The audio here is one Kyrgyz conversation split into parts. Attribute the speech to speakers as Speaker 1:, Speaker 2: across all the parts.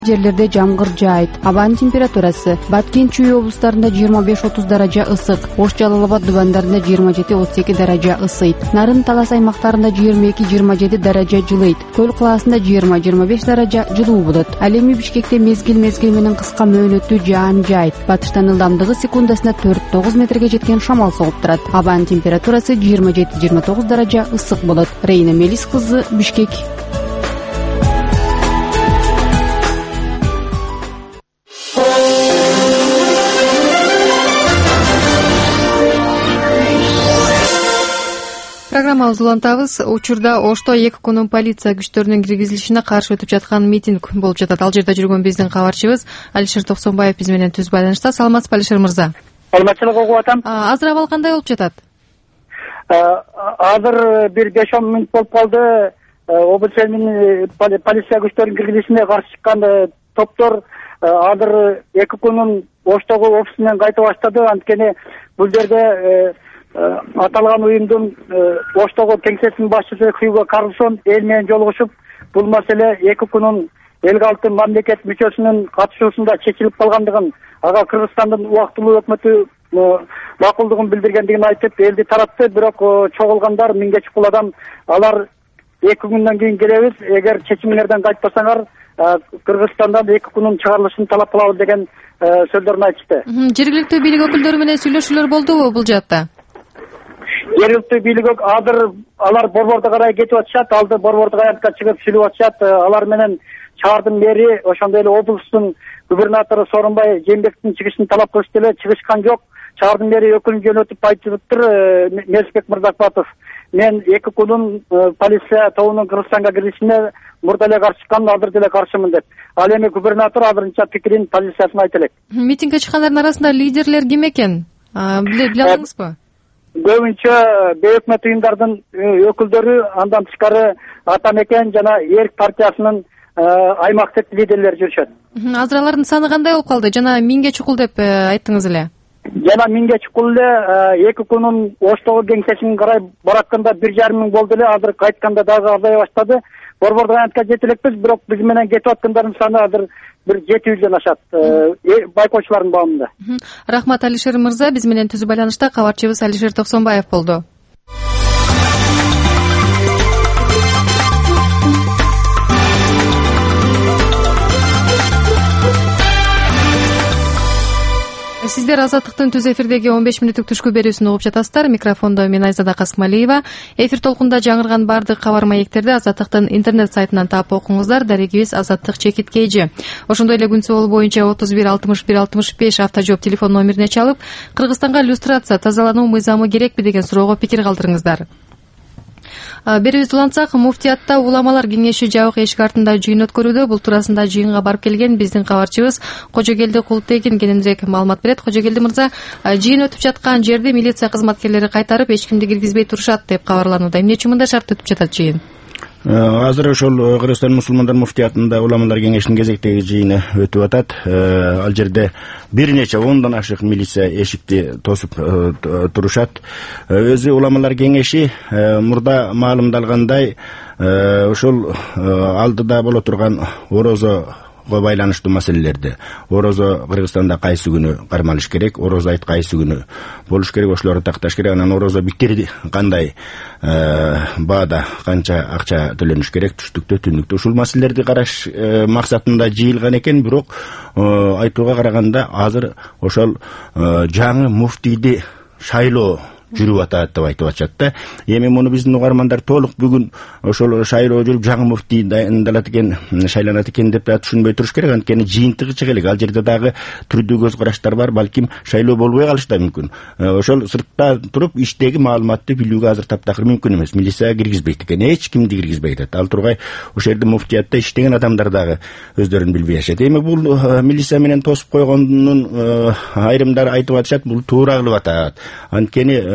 Speaker 1: Жерлерде жамгыр жаайт. Абанын температурасы: Баткен, Чүй облустарында 25-30 даража ысык, Ош, Жалал Абад дубандарында 27-32 даража ысыйт. Нарын, Талас аймактарында 22-27 даража жылыйт. Көл кылаасында 20-25 даража жылуу болот. Ал эми Бишкекте мезгил менен кыска мөөнөттүү жаан жаайт. Батыштан ылдамдыгы секундасына 4-9 метрге жеткен шамал соғып турат. Абанын температурасы 27-29 даража ысык болот. Рейна Мелис кызы, Бишкек. Программабызды улантабыз. Учурда Ошто 2 күнүн полиция күчтөрүнүн киргизилишине каршы өтүп жаткан митинг болуп жатат. Ал жерде жүргөн биздин кабарчыбыз Алишер Токсонбаев биз менен түз байланышта. Саламатсызбы, Алишер мырза?
Speaker 2: Саламатчылык угуп атам.
Speaker 1: Азыр абал кандай болуп жатат?
Speaker 2: Азыр бир 5-10 мүнөт болуп калды. Областын полиция күчтөрүнүн киргизилишине каршы чыккан топтор азыр 2 күнүн Оштогу офисинен кайта баштады. Анткени бул жерде аталган уюмдун Оштогу кеңсесинин башчысы Хьюго Карлсон эл менен жолугушуп, бул маселе 2 күнүн эл калкты мамлекет мүчөсүнүн катышуусунда чечилип калгандыгын, ага Кыргызстандын убактылуу өкмөтү макулдугун билдиргендигин айтып, элди таратты. Бирок чогулгандар 1000 чукул адам, алар 2 күндөн кийин келебиз, эгер чечимиңерден кайтпасаңар Кыргызстандан 2 күнүн чыгарылышын талап кылабыз деген сөздөрүн айтышты.
Speaker 1: Жергиликтүү бийлик өкүлдөрү менен сүйлөшүүлөр болдубу бул жаатта?
Speaker 2: Жергиликтүү бийлик азыр алар борбордо карай кетип атышат, алды борбордо аянтка чыгып сүйлөп атышат. Алар менен шаардын мэри, ошондой эле облустун губернатору Сооронбай Жээнбековдун чыгышын талап кылышты эле, чыгышкан жок. Шаардын мэри өкүлүн жөнөтүп айтыптыр Мелисбек Мырзакбатов. Мен 2 күнүн полиция тобунун Кыргызстанга киришине мурда эле каршы чыккан, азыр деле каршымын деп. Ал эми губернатор азырынча пикирин позициясын айта элек.
Speaker 1: Митингге чыккандардын арасында лидерлер ким экен? Биле аласыңызбы?
Speaker 2: Көбүнчө бейөкмөт уюмдардын өкүлдөрү, андан тышкары Ата Мекен жана Эрк партиясынын аймактык лидерлери жүрүшөт.
Speaker 1: Азыр алардын саны кандай болуп калды? Жана 1000 чукул деп айттыңыз эле.
Speaker 2: Жана 1000 чукул эле 2 күнүн Оштогу кеңсесине карай баратканда 1,5 миң болду эле, азыр кайтканда дагы азая баштады. Борбордо аянтка жете элекпиз, бирок биз менен кетип аткандардын саны азыр бир 700дөн ашат, байкоочулардын баамында.
Speaker 1: Рахмат, Алишер мырза. Биз менен түз байланышта кабарчыбыз Алишер Токсонбаев болду. Сиздер Азаттыктын түз эфирдеги 15 мүнөттүк түшкү берүүсүн угуп жатасыздар. Микрофондо мен Айзада Касымалиева. Эфир толкунда жаңырган бардык кабар маектерди Азаттыктын интернет сайтынан таап окуңуздар. Дарегибиз Азаттык _KG. Ошондой эле күн соол боюнча 31 61 65 автожоп телефон номерине чалып, Кыргызстанга люстрация, тазалануу мыйзамы керекпи деген суроого пикир калтырыңыздар. Берүүбүздү улантсак, муфтиятта уламалар кеңеши жабык эшик артында жыйын өткөрүүдө. Бул туурасында жыйынга барып келген биздин кабарчыбыз Кожогелди Култегин кененирээк маалымат берет. Кожогелди мырза, жыйын өтүп жаткан жерди милиция кызматкерлери кайтарып, эч кимди киргизбей турушат деп кабарланууда. Эмне үчүн мындай шарт өтүп жатат жыйын?
Speaker 3: Азыр ошол Кыргызстан мусулмандар муфтиятында уламалар кеңешинин кезектеги жыйыны өтүп атат. Ал жерде бир нече 10дон ашык милиция эшикти тосуп турушат. Өзү уламалар кеңеши мурда маалымдалгандай, ошол алдыда боло турган орозого байланыштуу маселелерди, орозо Кыргызстанда кайсы күнү кармалыш керек, орозо айт кайсы күнү болуш керек, ошолорду такташ керек. Анан орозо биктирди кандай баада канча акча төлөнүш керек, түштүктө, түндүктө, ушул маселелерди караш максатында жыйылган экен. Бирок айтууга караганда азыр ошол жаңы муфтийди шайлоо жүрүп атат деп айтып атышат да. Эми муну биздин угармандар толук бүгүн ошол шайлоо жүрүп жаңы муфтий дайындалат экен, шайланат экен деп түшүнбөй туруш керек. Анткени жыйынтыгы чыга элек. Ал жерде дагы түрдүү көз караштар бар. Балким шайлоо болбой калышы да мүмкүн. Ошол сыртта туруп иштеги маалыматты билүүгө азыр таптакыр мүмкүн эмес. Милиция киргизбейт экен, эч кимди киргизбейт. Ал тургай ошол жерде муфтиятта иштеген адамдар дагы өздөрүн билбей ашат. Эми бул милиция менен тосуп койгондун айрымдар айтып атышат, бул туура кылып атат. Анткени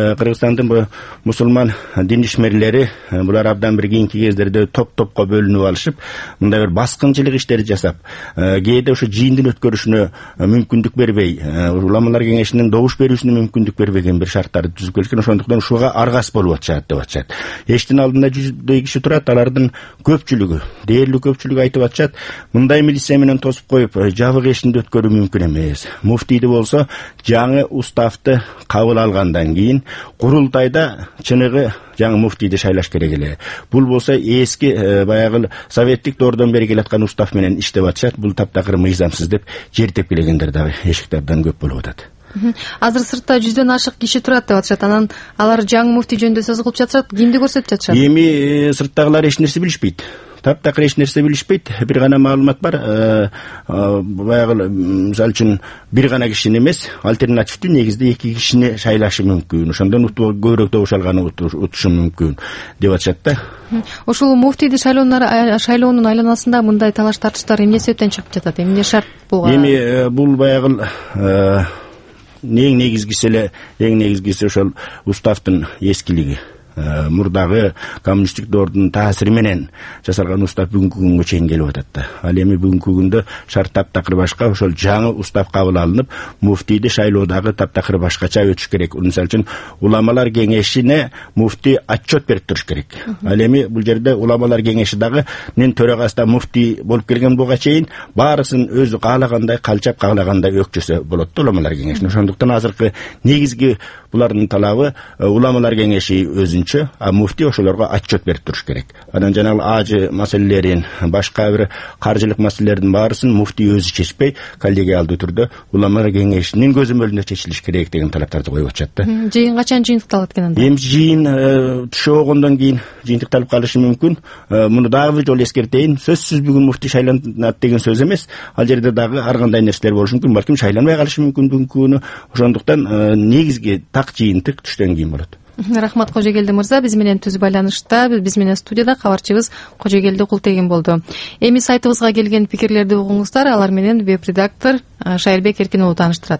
Speaker 3: Кыргызстандын мусулман дин ишмерлери булар абдан бир кийинки кездерде топ-топко бөлүнүп алышып, мындай бир баскынчылык иштери жасап, кээде ошо жыйындын өткөрүшүнө мүмкүндүк бербей, уламалар кеңешинин добуш берүүсүнө мүмкүндүк бербеген бир шарттарды түзүп келишкен. Ошондуктан ушуга аргас болуп атышат деп атышат. Эшиктин алдында жүздөй киши турат, алардын көпчүлүгү, дээрлүү көпчүлүгү айтып атышат, мындай милиция менен тосуп коюп, жабык эшикти өткөрүү мүмкүн эмес. Муфтийди болсо жаңы уставды кабыл алгандан кийин курултайда чыныгы жаңы муфтийди шайлаш керек эле. Бул болсо эски баягы советтик доордон бери келаткан устав менен иштеп атышат. Бул таптакыр мыйзамсыз деп жертеп келгендер дагы эшикте абдан көп болуп атат.
Speaker 1: Азыр сыртта 100дөн ашык киши турат деп атышат. Анан алар жаңы муфтий жөнүндө сөз кылып жатышат. Кимди көрсөтүп жатышат?
Speaker 3: Эми сырттагылар эч нерсе билишпейт. Таптакыр эч нерсе билишпейт. Бир гана маалымат бар. Баягы мисалы үчүн бир гана кишини эмес, альтернативдүү негизде 2 кишини шайлашы мүмкүн. Ошондон көбүрөөк добуш алганы утушу мүмкүн деп атышат да.
Speaker 1: Ошол муфтийди шайлоонун айланасында мындай талаш тартыштар эмне себептен чыгып жатат? Эмне шарт болгон?
Speaker 3: Эми бул баягы эң негизгиси ошол уставдын эскилиги. Мурдагы коммунисттик доордун таасири менен жасалган устав бүгүнкү күнгө чейин келип атат да. Ал эми бүгүнкү күндө шарт таптакыр башка, ошол жаңы устав кабыл алынып, муфтийди шайлоодагы таптакыр башкача өтүш керек. Мисалы үчүн уламалар кеңешине муфтий отчет берип туруш керек. Ал эми бул жерде уламалар кеңеши дагы төрагасы да муфтий болуп келген буга чейин баарысын өзү каалагандай, калчап каалагандай өкчөсө болот да уламалар кеңешине. Ошондуктан азыркы негизги булардын талабы уламалар кеңеши өзүнчө, а муфтий ошолорго отчет берип туруш керек. Анан жанагы ажы маселелерин, башка бир каржылык маселелердин баарысын муфтий өзү чечпей, коллегиалдуу түрдө уламалар кеңешинин көзөмөлүндө чечилиш керек деген талаптарды коюп атышат да.
Speaker 1: Жыйын качан жыйынтыкталат экен анда?
Speaker 3: Эми жыйын түшөгөндөн кийин жыйынтыкталып калышы мүмкүн. Муну дагы бир жолу эскертейин. Сөзсүз бүгүн муфтий шайланат деген сөз эмес. Ал жерде дагы ар кандай нерселер болушу мүмкүн. Балким шайланбай калышы мүмкүн бүгүнкү күнү. Ошондуктан негизги так жыйынтык түштөн кийин болот.
Speaker 1: Рахмат Кожогелди мырза, биз менен түз байланышта, биз менен студияда кабарчыбыз Кожогелди Култегин болду. Эми сайтыбызга келген пикирлерди угуңуздар, алар менен веб-редактор Шайырбек Эркин уулу тааныштырат.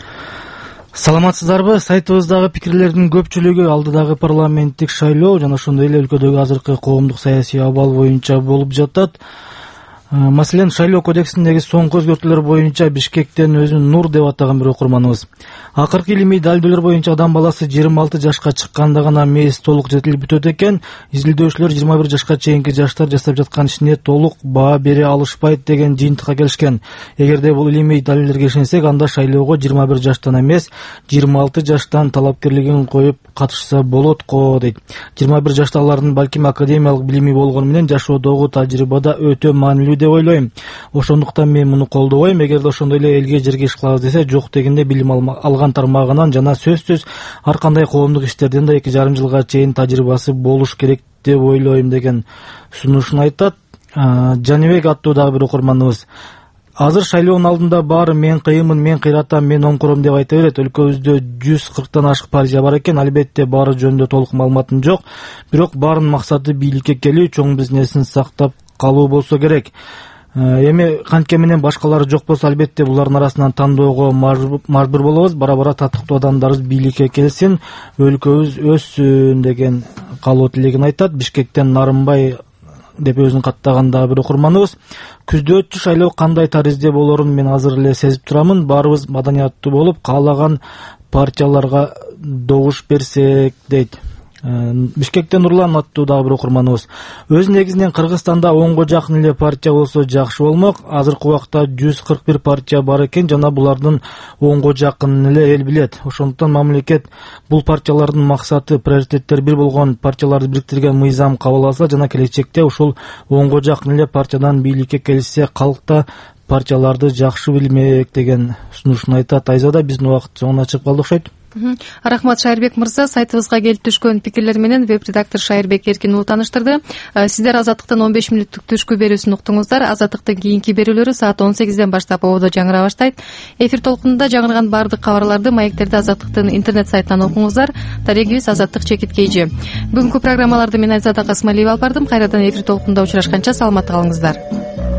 Speaker 4: Саламатсыздарбы? Сайтыбыздагы пикирлердин көпчүлүгү алдыдагы парламенттик шайлоо жана ошондой эле өлкөдөгү азыркы коомдук саясий абал боюнча болуп жатат. Маселен, шайлоо кодексиндеги соңку өзгөртүүлөр боюнча Бишкектен өзүн Нур деп атаган бир окурманыбыз. Акыркы илимий далилдүүлөр боюнча адам баласы 26 жашка чыкканда гана мээси толук жетилип бүтөт экен. Изилдөөчүлөр 21 жашка чейинки жаштар жасап жаткан ишине толук баа бере алышпайт деген жыйынтыкка келишкен. Эгерде бул илимий далилдерге ишенсек, анда шайлоого 21 жаштан эмес, 26 жаштан талапкерлигин коюп катышса болот го дейт. 21 жаштагылардын балким академиялык билими болгону менен жашоодогу тажрыйбада өтө маанилүү деп ойлойм. Ошондуктан мен муну колдобойм. Эгерде ошондой эле элге жерге иш кылабыз десе, жок дегенде билим алган тармагынан жана сөзсүз ар кандай коомдук иштерден да 2,5 жылга чейин тажрыйбасы болуш керек деп ойлойм деген сунушун айтат. Жаныбек аттуу дагы бир окурманыбыз. Азыр шайлоонун алдында баары мен кыйынмын, мен кыйратам, мен оңкурум деп айта берет. Өлкөбүздө 140тан ашык партия бар экен. Албетте баары жөнүндө толук маалыматым жок. Бирок баарынын максаты бийликке келүү, чоң бизнесин сактап калуу болсо керек. Эми кантке менен башкалары жок болсо, албетте булардын арасынан тандоого мажбур болобуз. Бара-бара татыктуу адамдарыбыз бийликке келсин, өлкөбүз өссүн деген каалоо тилегин айтат. Бишкектен Нарымбай деп өзүн каттаган бир окурманыбыз. Күздөөчү шайлоо кандай таризде болорун мен азыр эле сезип турамын. Баарыбыз маданияттуу болуп, каалаган партияларга добуш берсек дейт. Бишкектен Нурлан аттуу дагы бир окурманыбыз. Өз негизинен Кыргызстанда онго жакын эле партия болсо жакшы болмок. Азыркы убакта 141 партия бар экен, жана булардын онго жакын эле эл билет. Ошондуктан мамлекет бул партиялардын максаты, приоритеттери бир болгон партияларды бириктирген мыйзам кабыл алса жана келечекте ушул онго жакын эле партиядан бийликке келсе, калк да партияларды жакшы билмек деген сунушун айтат. Айзада, биздин убакыт соңуна чыгып калды окшойт.
Speaker 1: Рахмат Шайырбек мырза, сайтыбызга келип түшкөн пикирлер менен веб-редактор Шайырбек Эркин уулу тааныштырды. Сиздер Азаттыктын 15 мүнөттүк түшкү берүүсүн уктуңуздар. Азаттыктын кийинки берүүлөрү саат 18ден баштап ободо жаңыра баштайт. Эфир толкунунда жаңырган бардык кабарларды, маектерди Азаттыктын интернет сайтынан окуңуздар. Дарегибиз Азаттык _KG. Бүгүнкү программаларды мен Айзада Касмалиева алып бардым. Кайрадан эфир толкунунда учурашканча саламатта калыңыздар.